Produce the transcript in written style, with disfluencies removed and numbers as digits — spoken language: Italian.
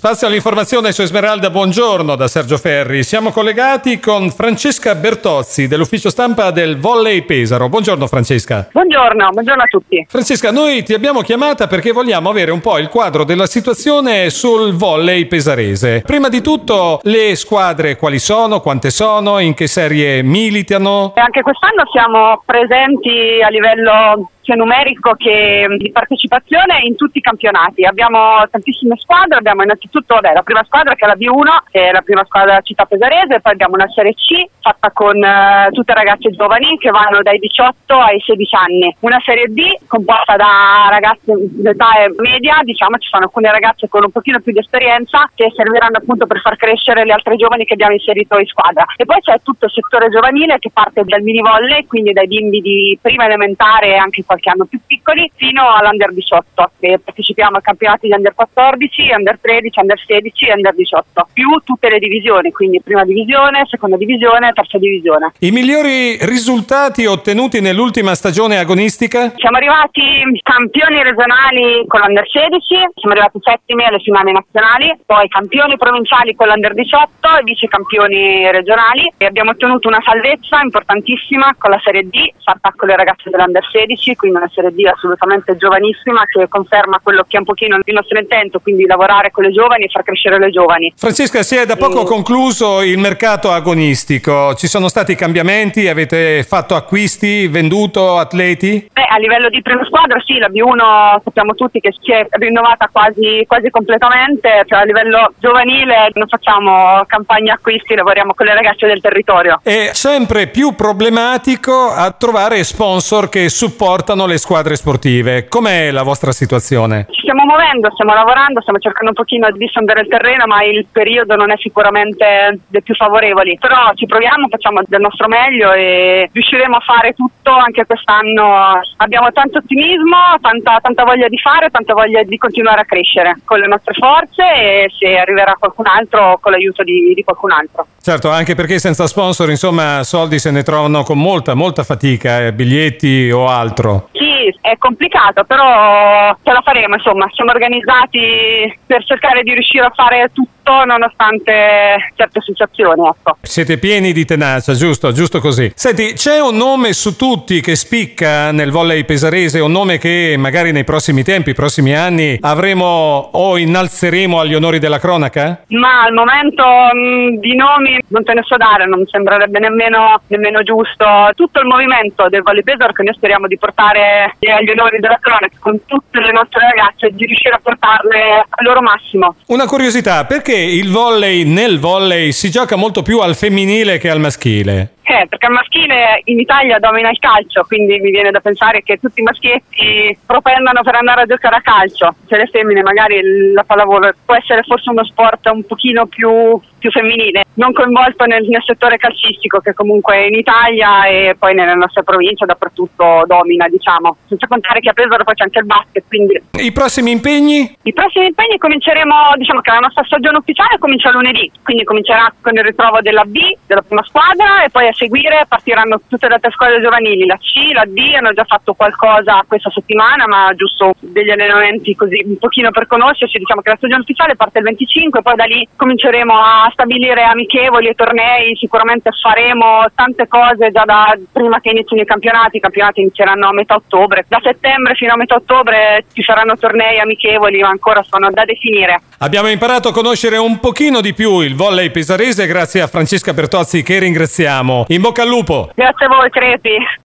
Spazio all'informazione su Esmeralda, buongiorno da Sergio Ferri. Siamo collegati con Francesca Bertozzi dell'ufficio stampa del Volley Pesaro. Buongiorno Francesca. Buongiorno a tutti. Francesca, noi ti abbiamo chiamata perché vogliamo avere un po' il quadro della situazione sul volley pesarese. Prima di tutto, le squadre quali sono, quante sono, in che serie militano? Anche quest'anno siamo presenti a livello sia numerico che di partecipazione in tutti i campionati. Abbiamo tantissime squadre, abbiamo innanzitutto la prima squadra che è la B1, che è la prima squadra della città pesarese, poi abbiamo una serie C fatta con tutte ragazze giovani che vanno dai 18 ai 16 anni, una serie D composta da ragazze d'età media, diciamo ci sono alcune ragazze con un pochino più di esperienza che serviranno appunto per far crescere le altre giovani che abbiamo inserito in squadra, e poi c'è tutto il settore giovanile che parte dal mini volley, quindi dai bimbi di prima elementare e anche qualche anno più piccoli fino all'Under 18, che partecipiamo a campionati di Under 14, Under 13, Under 16 e Under 18, più tutte le divisioni, quindi prima divisione, seconda divisione, terza divisione. I migliori risultati ottenuti nell'ultima stagione agonistica? Siamo arrivati campioni regionali con l'Under 16, siamo arrivati settimi alle finali nazionali, poi campioni provinciali con l'Under 18 e vice campioni regionali, e abbiamo ottenuto una salvezza importantissima con la Serie D fatta con le ragazze dell'Under 16, quindi una Serie D assolutamente giovanissima che conferma quello che è un pochino il nostro intento, quindi lavorare con le giovani e far crescere le giovani. Francesca, si è da poco concluso il mercato agonistico, ci sono stati cambiamenti, avete fatto acquisti, venduto atleti? A livello di prima squadra sì, la B1 sappiamo tutti che si è rinnovata quasi completamente, cioè a livello giovanile non facciamo campagne acquisti, lavoriamo con le ragazze del territorio. È sempre più problematico a trovare sponsor che supportano le squadre sportive. Com'è la vostra situazione? Ci stiamo muovendo, stiamo lavorando, stiamo cercando un pochino di sondare il terreno, ma il periodo non è sicuramente dei più favorevoli, però ci proviamo, facciamo del nostro meglio e riusciremo a fare tutto anche quest'anno. Abbiamo tanto ottimismo, tanta voglia di fare, tanta voglia di continuare a crescere con le nostre forze, e se arriverà qualcun altro con l'aiuto di qualcun altro. Certo, anche perché senza sponsor, insomma, soldi se ne trovano con molta fatica, biglietti o altro. Sì, è complicato, però ce la faremo, insomma, siamo organizzati per cercare di riuscire a fare tutto nonostante certe situazioni, ecco. Siete pieni di tenacia, giusto così. Senti, c'è un nome su tutti che spicca nel volley pesarese, un nome che magari nei prossimi tempi, prossimi anni avremo o innalzeremo agli onori della cronaca? Ma al momento di nomi non te ne so dare, non mi sembrerebbe nemmeno giusto. Tutto il movimento del volley Pesaro che noi speriamo di portare agli onori della cronaca con tutte le nostre ragazze, di riuscire a portarle al loro massimo. Una curiosità, perché nel volley si gioca molto più al femminile che al maschile? Perché il maschile in Italia domina il calcio, quindi mi viene da pensare che tutti i maschietti propendano per andare a giocare a calcio. Se le femmine magari la pallavolo può essere forse uno sport un pochino più femminile, non coinvolto nel settore calcistico che comunque in Italia e poi nelle nostre province dappertutto domina, diciamo. Senza contare che a Pesaro poi c'è anche il basket, quindi... I prossimi impegni? I prossimi impegni cominceremo, diciamo che la nostra stagione ufficiale comincia lunedì, quindi comincerà con il ritrovo della B, della prima squadra, e poi a seguire partiranno tutte le altre squadre giovanili, la C, la D, hanno già fatto qualcosa questa settimana, ma giusto degli allenamenti così un pochino per conoscerci. Diciamo che la stagione ufficiale parte il 25, poi da lì cominceremo a stabilire amichevoli e tornei, sicuramente faremo tante cose già da prima che inizino i campionati inizieranno a metà ottobre, da settembre fino a metà ottobre ci saranno tornei amichevoli, ma ancora sono da definire. Abbiamo imparato a conoscere un pochino di più il volley pesarese grazie a Francesca Bertozzi, che ringraziamo. In bocca al lupo! Grazie a voi, Crepi!